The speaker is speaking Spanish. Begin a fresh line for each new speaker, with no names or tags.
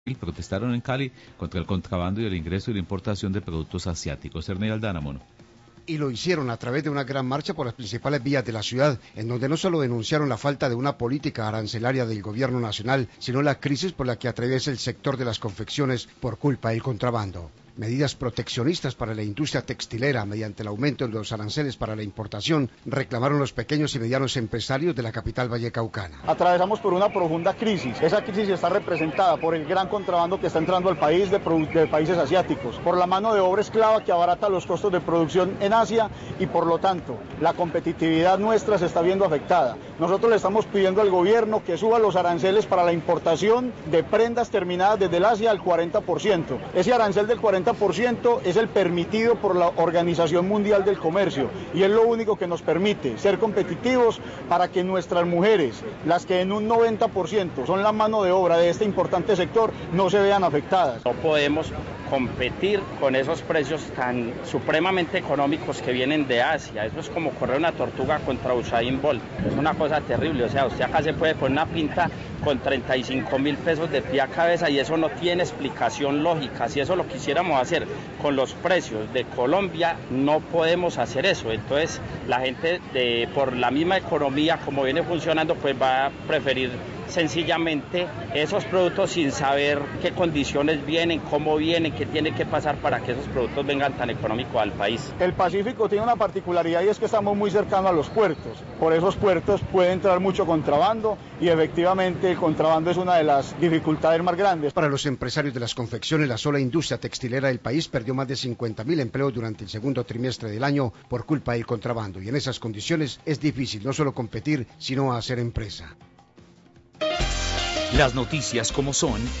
y protestaron en Cali contra el contrabando y el ingreso y la importación de productos asiáticos. Ernei Aldana, Mono.
Y lo hicieron a través de una gran marcha por las principales vías de la ciudad, en donde no solo denunciaron la falta de una política arancelaria del gobierno nacional, sino la crisis por la que atraviesa el sector de las confecciones por culpa del contrabando. Medidas proteccionistas para la industria textilera mediante el aumento de los aranceles para la importación, reclamaron los pequeños y medianos empresarios de la capital vallecaucana.
Atravesamos por una profunda crisis. Esa crisis está representada por el gran contrabando que está entrando al país de países asiáticos, por la mano de obra esclava que abarata los costos de producción en Asia y por lo tanto la competitividad nuestra se está viendo afectada. Nosotros le estamos pidiendo al gobierno que suba los aranceles para la importación de prendas terminadas desde el Asia al 40%. Ese arancel del 40% es el permitido por la Organización Mundial del Comercio y es lo único que nos permite ser competitivos para que nuestras mujeres, las que en un 90% son la mano de obra de este importante sector, no se vean afectadas.
No podemos competir con esos precios tan supremamente económicos que vienen de Asia. Eso es como correr una tortuga contra Usain Bolt. Es una cosa terrible. O sea, usted acá se puede poner una pinta con 35.000 pesos de pie a cabeza y eso no tiene explicación lógica. Si eso lo quisiéramos hacer con los precios de Colombia, no podemos hacer eso. Entonces, la gente por la misma economía como viene funcionando, pues va a preferir sencillamente esos productos sin saber qué condiciones vienen, cómo vienen, qué tiene que pasar para que esos productos vengan tan económicos al país.
El Pacífico tiene una particularidad y es que estamos muy cercanos a los puertos. Por esos puertos puede entrar mucho contrabando y efectivamente el contrabando es una de las dificultades más grandes.
Para los empresarios de las confecciones, la sola industria textilera del país perdió más de 50.000 empleos durante el segundo trimestre del año por culpa del contrabando y en esas condiciones es difícil no solo competir, sino hacer empresa.
Las noticias como son